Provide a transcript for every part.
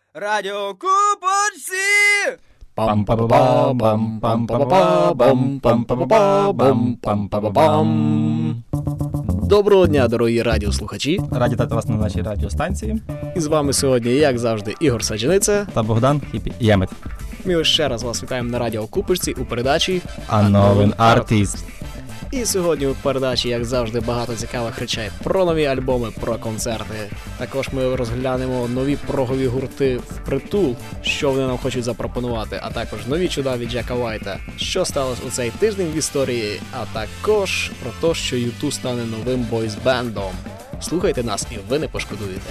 Радіо Купочці! Доброго дня, дорогі радіослухачі. Раді вітати вас на нашій радіостанції. І з вами сьогодні, як завжди, Ігор Саджаниця Та Богдан Ємець. Ми ще раз вас вітаємо на Радіо Купочці у передачі Unknown Artist. І сьогодні у передачі, як завжди, багато цікавих речей про нові альбоми, про концерти. Також ми розглянемо нові прогові гурти впритул, що вони нам хочуть запропонувати, а також нові чуда від Джека Вайта, що сталося у цей тиждень в історії, а також про те, що U2 стане новим бойс-бендом. Слухайте нас і ви не пошкодуєте.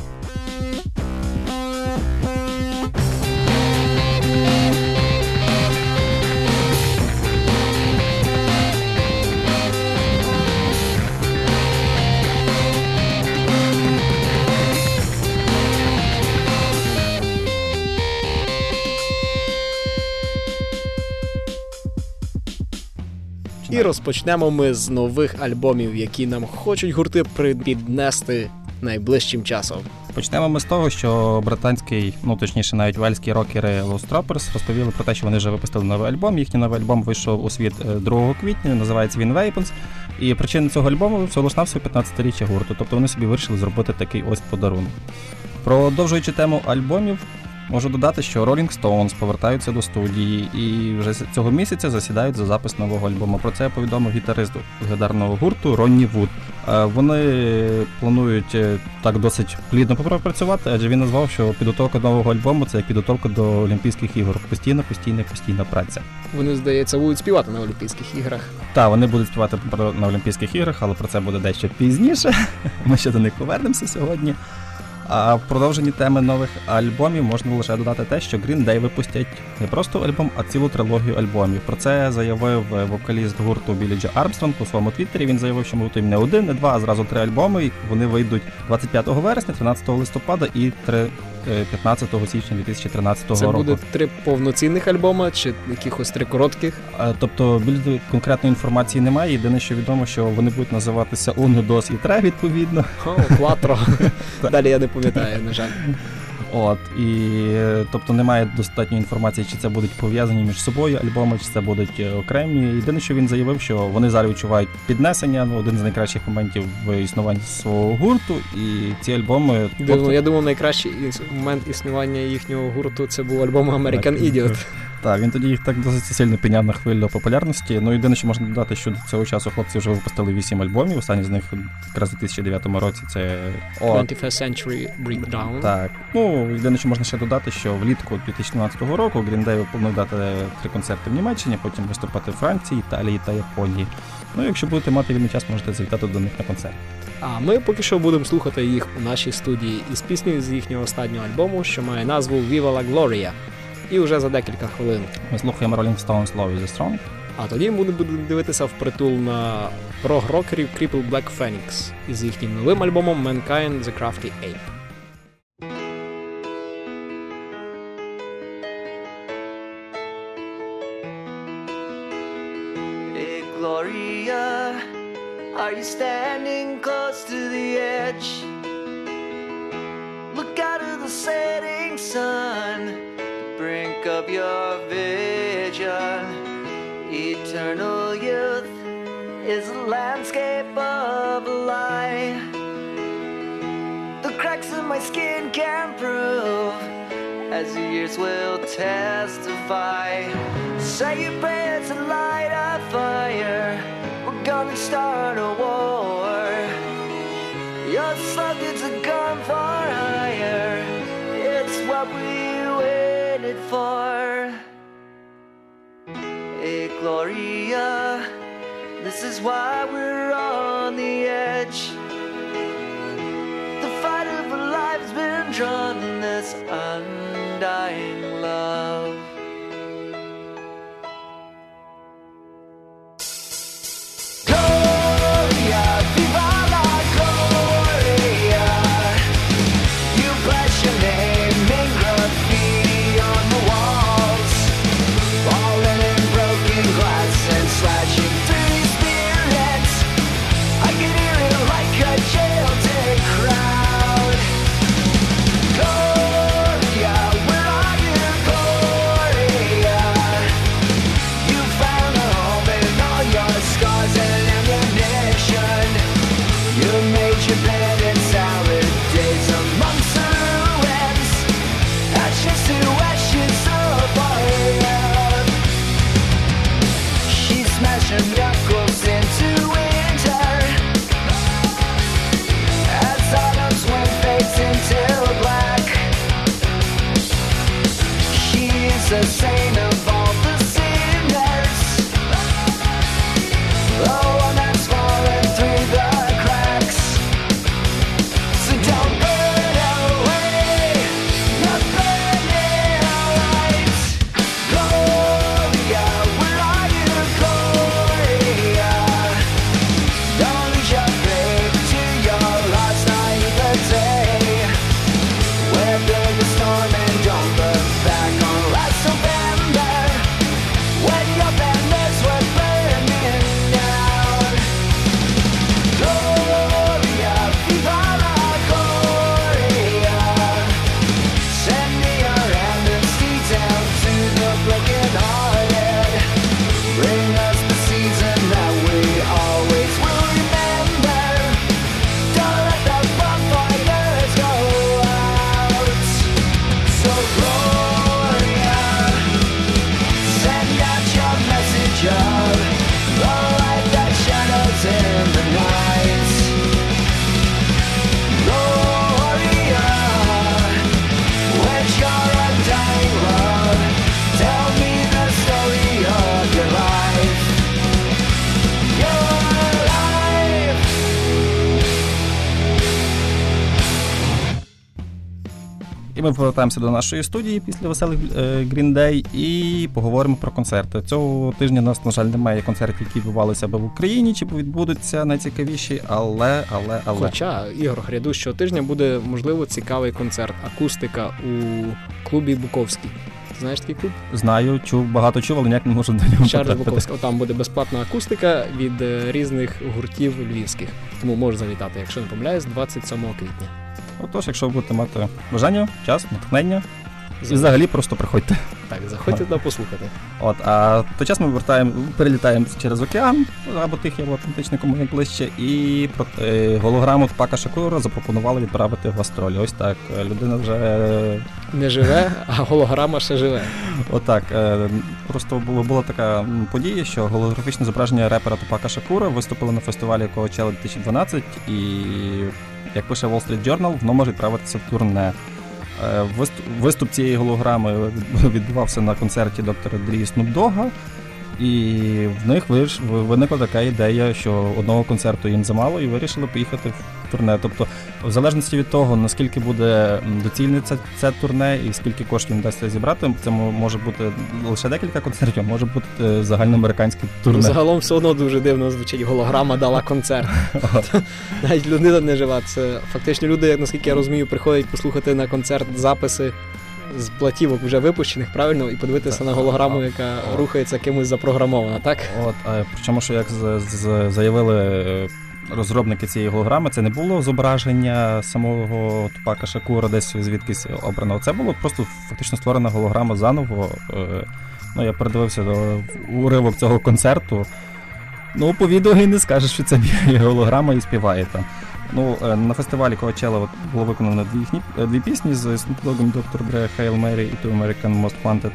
І розпочнемо ми з нових альбомів, які нам хочуть гурти піднести найближчим часом. Почнемо ми з того, що британський, точніше навіть вельські рокери Lost Troopers розповіли про те, що вони вже випустили новий альбом. Їхній новий альбом вийшов у світ 2 квітня, називається він Weapons. І причина цього альбому всього лиш навсього 15-річчя гурту, тобто вони собі вирішили зробити такий ось подарунок. Продовжуючи тему альбомів, можу додати, що Rolling Stones повертаються до студії і вже цього місяця засідають за запис нового альбому. Про це повідомив гітарист легендарного гурту Ронні Вуд. Вони планують так досить плідно попрацювати, адже він назвав, що підготовка нового альбому – це як підготовка до Олімпійських ігор. Постійна праця. Вони, здається, будуть співати на Олімпійських іграх. Так, вони будуть співати на Олімпійських іграх, але про це буде дещо пізніше. Ми ще до них повернемося сьогодні. А в продовженні теми нових альбомів можна лише додати те, що Green Day випустять не просто альбом, а цілу трилогію альбомів. Про це заявив вокаліст гурту Біллі Джо Армстронг у своєму твіттері. Він заявив, що ми готуємо не один, не два, а зразу 3 альбоми. І вони вийдуть 25 вересня, 13 листопада і 15 січня 2013 року. Це буде 3 повноцінних альбоми чи якихось 3 коротких? Тобто більш конкретної інформації немає. Єдине, що відомо, що вони будуть називатися Uno, Dos і Tre, відповідно. Quattro. Далі я не пам'ятаю, на жаль. Тобто немає достатньої інформації, чи це будуть пов'язані між собою альбоми, чи це будуть окремі. Єдине, що він заявив, що вони зараз відчувають піднесення, один з найкращих моментів в існуванні свого гурту, і ці альбоми... Я думав, найкращий момент існування їхнього гурту це був альбом American Idiot. Так, він тоді їх так досить сильно підняв на хвилю популярності. Єдине, що можна додати, що до цього часу хлопці вже випустили 8 альбомів, останній з них якраз у 2009 році це... 21st Century Breakdown. Так. Єдине, що можна ще додати, що влітку 2012 року Green Day планує дати 3 концерти в Німеччині, потім виступати в Франції, Італії та Японії. Якщо будете мати вільний час, можете завітати до них на концерт. А ми поки що будемо слухати їх у нашій студії із піснею з їхнього останнього альбому, що має назву Viva la Gloria. І вже за декілька хвилин ми слухаємо Rolling Stones Love is Strong. А тоді ми будемо дивитися впритул на прог-рокерів Crippled Black Phoenix із їхнім новим альбомом Mankind the Crafty Ape. Hey Gloria, are you standing close to the edge? Look out of the setting sun, brink of your vision. Eternal youth is a landscape of a lie. The cracks in my skin can prove, as the years will testify. Say your prayers and light a fire, we're gonna start a war. Your slogan's a gun for hire, it's what we waited for. Hey Gloria, this is why we're on the edge. The fight of a life's been drawn in this undying love. Gloria, viva la Gloria. You bless your name in graffiti on the walls, falling in broken glass and slashing through spirits. I can hear it like a jail day crowd. Gloria. the saint of all the sinners, the one that's fallen through the cracks. So don't burn away the burning lights. Gloria, where are you, Gloria? Don't lose your faith to your last night, the day. Weather the storm and don't look back on last November, when your banners were burning down. Gloria, viva la Gloria. Send me your amnesty down to the broken-hearted. Bring us the season that we always will remember. Don't let the bonfires go out. So Gloria, send out your message of the light that shadows in the night. Gloria, where's your undying love? Tell me the story of your life. Your life. І ми повертаємося до нашої студії після веселих Green Day і поговоримо про концерти. Цього тижня у нас, на жаль, немає концертів, які відбувалися або в Україні, чи відбудуться найцікавіші, але... Хоча, Ігор, грядущого тижня буде, можливо, цікавий концерт. Акустика у клубі Буковський. Ти знаєш такий клуб? Знаю, багато чув, але ніяк не можу до нього Чарльз потрапити. Буковський. Там буде безплатна акустика від різних гуртів львівських. Тому можеш завітати, якщо не помиляюсь, 27 квітня. Отож, якщо ви будете мати бажання, час, натхнення, і взагалі просто приходьте. Так, заходьте туди послухати. От, а той час ми перелітаємо через океан, або Тихий, або Атлантичний, кому як ближче, і голограму Тупака Шакура запропонували відправити в гастролі. Ось так, людина вже... Не живе, а голограма ще живе. Отак, просто була така подія, що голографічне зображення репера Тупака Шакура виступило на фестивалі Coachella 2012, і, як пише Wall Street Journal, воно може відправитися в турне. Виступ цієї голограми відбувався на концерті доктора Дрі і Снуп Догга, і в них виникла така ідея, що одного концерту їм замало, і вирішили поїхати в турне. Тобто, в залежності від того, наскільки буде доцільне це турне і скільки коштів їм вдасться зібрати, це може бути лише декілька концертів, може бути загальноамериканське турне. Загалом все одно дуже дивно звучить, голограма дала концерт. Навіть людина не жива. Це фактично люди, наскільки я розумію, приходять послухати на концерт записи з платівок вже випущених, правильно, і подивитися на голограму, яка рухається кимось запрограмована, так? От, причому, що як заявили розробники цієї голограми, це не було зображення самого Тупака Шакура десь звідкись обраного. Це було просто фактично створена голограма заново. Ну, я передивився уривок цього концерту. Ну, по відео і не скажеш, що це голограма і співає там. Ну, на фестивалі Coachella було виконано дві пісні з Snoop Dogg'ом, Dr. Dre, Hail Mary і To American Most Wanted.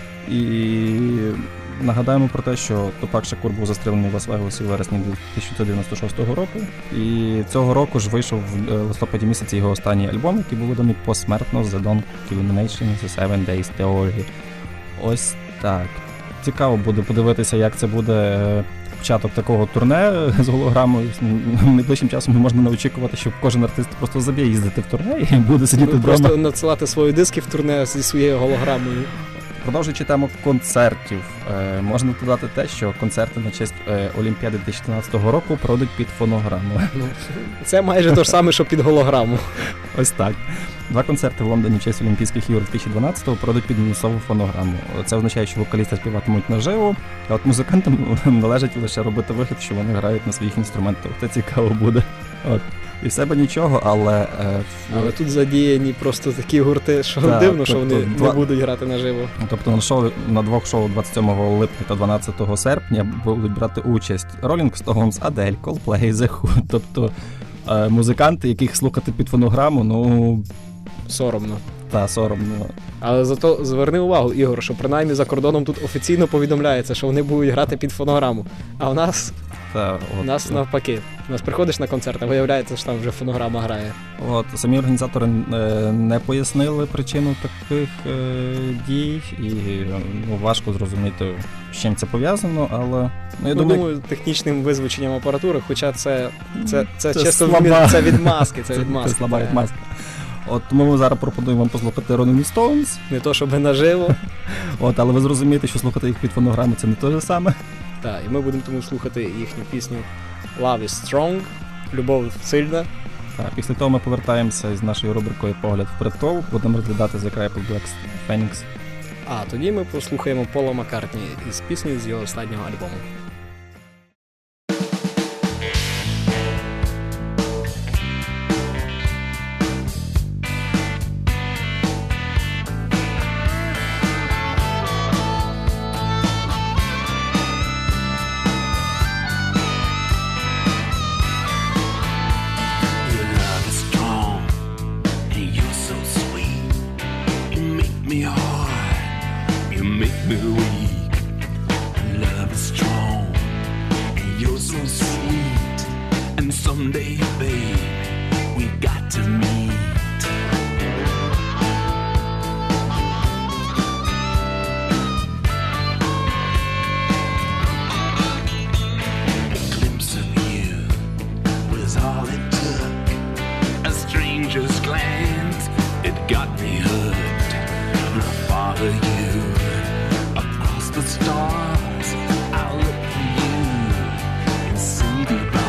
І нагадаємо про те, що Тупак Шакур був застрелений в Лас-Вегасі у вересні 1996 року. І цього року ж вийшов в листопаді місяці його останній альбом, який був виданий посмертно, The Dawn Culmination, The Seven Days Theory. Ось так. Цікаво буде подивитися, як це буде початок такого турне з голограмою. Найближчим часом можна очікувати, що кожен артист просто заб'є їздити в турне і буде сидіти вдома. Просто надсилати свої диски в турне зі своєю голограмою. Продовжуючи тему концертів, можна додати те, що концерти на честь Олімпіади 2012 року пройдуть під фонограму. Ну, це майже те ж саме, що під голограму. Ось так. 2 концерти в Лондоні в честь Олімпійських ігор 2012-го пройдуть під мінусову фонограму. Це означає, що вокалісти співатимуть наживо, а от музикантам належить лише робити вигляд, що вони грають на своїх інструментах. Це цікаво буде. От. І в себе нічого, але... Але тут задіяні просто такі гурти, що так, дивно, що тобто вони не будуть грати наживо. Тобто на 2 шоу 27 липня та 12 серпня будуть брати участь Rolling Stones, Адель, Coldplay, The Who. Тобто музиканти, яких слухати під фонограму, ну... Соромно. Та, соромно. Але зато зверни увагу, Ігор, що принаймні за кордоном тут офіційно повідомляється, що вони будуть грати під фонограму. А у нас У нас навпаки. У нас приходиш на концерт, а виявляється, що там вже фонограма грає. Самі організатори не пояснили причину таких дій, і важко зрозуміти, з чим це пов'язано, але... Я думаю, технічним визвученням апаратури, хоча це чисто це відмазки. Це слаба відмазка. Тому ми зараз пропонуємо вам послухати Rolling Stones. Не то, щоб наживо. Але ви зрозумієте, що слухати їх під фонограму це не те ж саме. Так, і ми будемо тому слухати їхню пісню Love is Strong, Любов сильна. Так, після того ми повертаємося з нашою рубрикою «Погляд впритул», будемо розглядати The Crippled Black Phoenix. А тоді ми послухаємо Пола Маккартні із піснею з його останнього альбому. Someday, babe, we got to meet. A glimpse of you was all it took. A stranger's glance, it got me hooked. And I follow you across the stars. I'll look for you in city bars.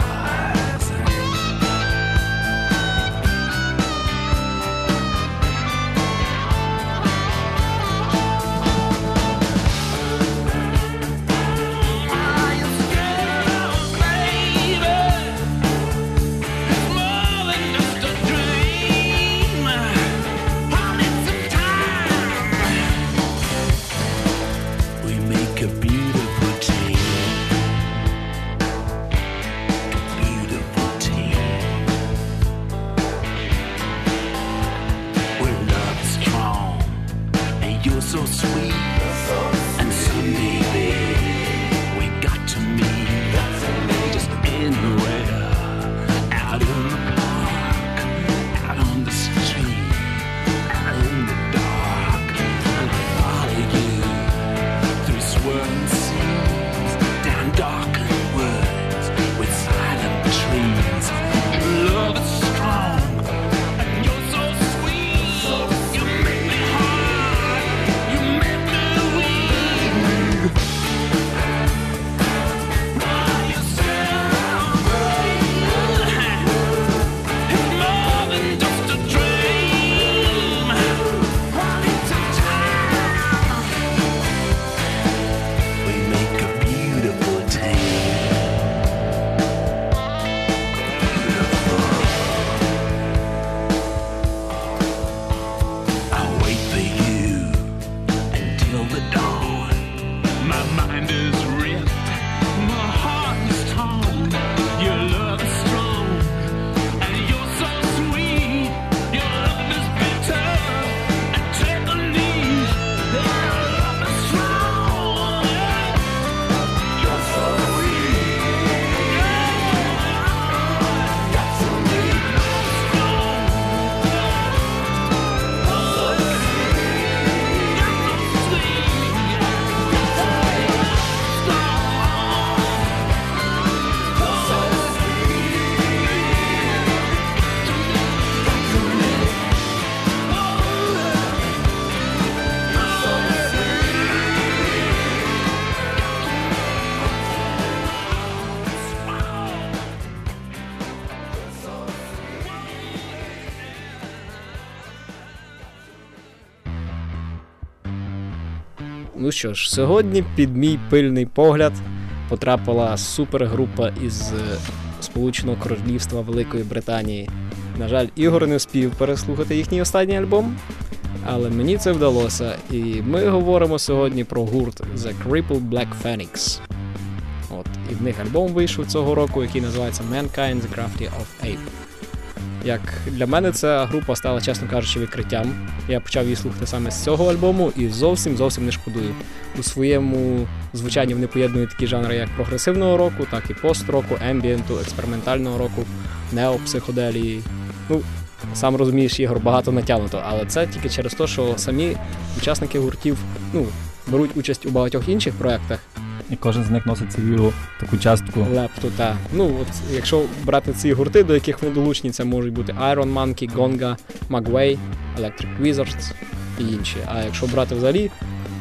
So sweet, and someday, babe, we got to meet. Just anywhere, out in the park, out on the street, out in the dark. And I follow you through swirling seas, down darkened woods with silent trees. Love is strong, and you're so sweet. You make me hard. Ну що ж, сьогодні під мій пильний погляд потрапила супергрупа із Сполученого Королівства Великої Британії. На жаль, Ігор не встиг переслухати їхній останній альбом, але мені це вдалося. І ми говоримо сьогодні про гурт The Crippled Black Phoenix. І в них альбом вийшов цього року, який називається Mankind the Crafty of Ape. Як для мене ця група стала, чесно кажучи, відкриттям. Я почав її слухати саме з цього альбому і зовсім не шкодую. У своєму звучанні вони поєднують такі жанри, як прогресивного року, так і пост-року, ембієнту, експериментального року, неопсиходелії. Ну, сам розумієш, Ігор, багато натягнуто, але це тільки через те, що самі учасники гуртів, беруть участь у багатьох інших проєктах. І кожен з них носить свою таку частку. Лепту, так. Якщо брати ці гурти, до яких вони долучені, це можуть бути Iron Monkey, Gonga, Magway, Electric Wizards і інші. А якщо брати взагалі,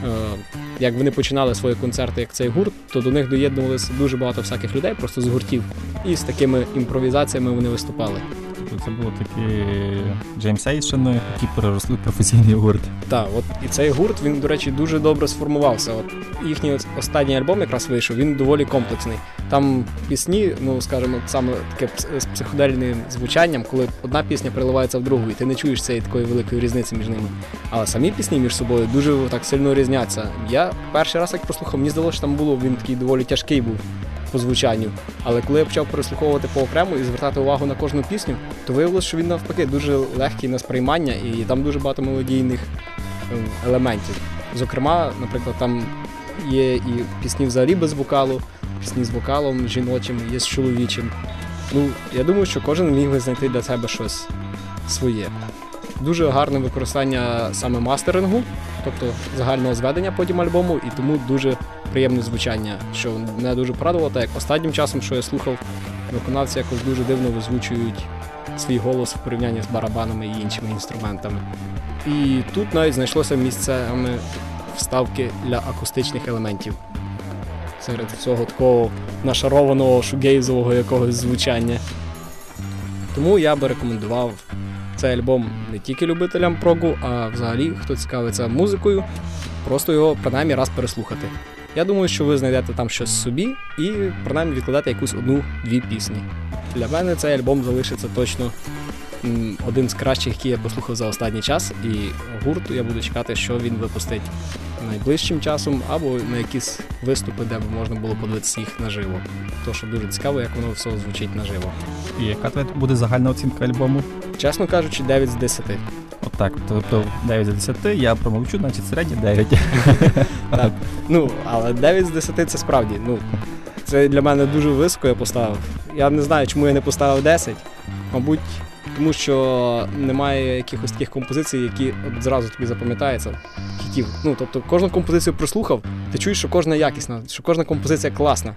як вони починали свої концерти, як цей гурт, то до них доєднувалися дуже багато всяких людей, просто з гуртів. І з такими імпровізаціями вони виступали. Це було такі джеймсейшини, які переросли в професійний гурт. Так, і цей гурт, він, до речі, дуже добре сформувався. Їхній останній альбом якраз вийшов, він доволі комплексний. Там пісні, скажімо, саме таке з психодельним звучанням, коли одна пісня переливається в другу, і ти не чуєш цієї такої великої різниці між ними. Але самі пісні між собою дуже так сильно різняться. Я перший раз, як прослухав, мені здалося, що там він такий доволі тяжкий був по звучанню. Але коли я почав переслуховувати поокремо і звертати увагу на кожну пісню, то виявилося, що він навпаки дуже легкий на сприймання, і там дуже багато мелодійних елементів. Зокрема, наприклад, там є і пісні взагалі без вокалу, пісні з вокалом жіночим, є з чоловічим. Я думаю, що кожен міг би знайти для себе щось своє. Дуже гарне використання саме мастерингу, тобто загального зведення потім альбому, і тому дуже приємне звучання, що мене дуже порадувало, так як останнім часом, що я слухав, виконавці якось дуже дивно озвучують свій голос в порівнянні з барабанами і іншими інструментами. І тут навіть знайшлося місцями вставки для акустичних елементів. Серед цього такого нашарованого шугейзового якогось звучання. Тому я би рекомендував цей альбом не тільки любителям прогу, а взагалі, хто цікавиться музикою, просто його принаймні раз переслухати. Я думаю, що ви знайдете там щось собі і принаймні відкладете якусь одну-дві пісні. Для мене цей альбом залишиться точно один з кращих, який я послухав за останній час, і гурту я буду чекати, що він випустить найближчим часом, або на якісь виступи, де б можна було подивитися їх наживо. Тому що дуже цікаво, як воно все звучить наживо. І яка твоя буде загальна оцінка альбому? Чесно кажучи, 9 з 10. Отак, тобто 9 з 10, я промовчу, значить середнє 9. Так. Але 9 з 10 це справді, це для мене дуже високо я поставив. Я не знаю, чому я не поставив 10. Мабуть, тому що немає якихось таких композицій, які зразу тобі запам'ятаються. Тобто кожну композицію прослухав, ти чуєш, що кожна якісна, що кожна композиція класна.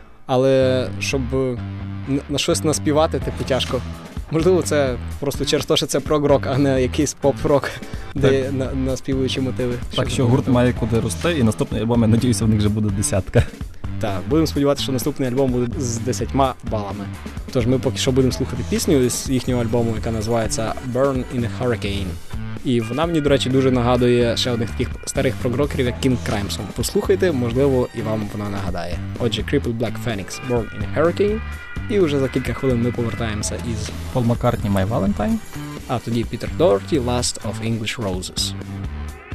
Але щоб на щось наспівати, тяжко. Можливо, це просто через те, що це прог-рок, а не якийсь поп-рок, де наспівуючі мотиви. Так що гурт має куди рости, і наступний альбом, я надіюся, в них вже буде 10. Так, будемо сподіватися, що наступний альбом буде з 10 балами. Тож ми поки що будемо слухати пісню з їхнього альбому, яка називається Burn in a Hurricane. І вона мені, до речі, дуже нагадує ще одних таких старих прогрокерів, як King Crimson. Послухайте, можливо, і вам вона нагадає. Отже, Crippled Black Phoenix, Born in a Hurricane. І вже за кілька хвилин ми повертаємося із Paul McCartney, My Valentine. А тоді Peter Doherty, Last of English Roses.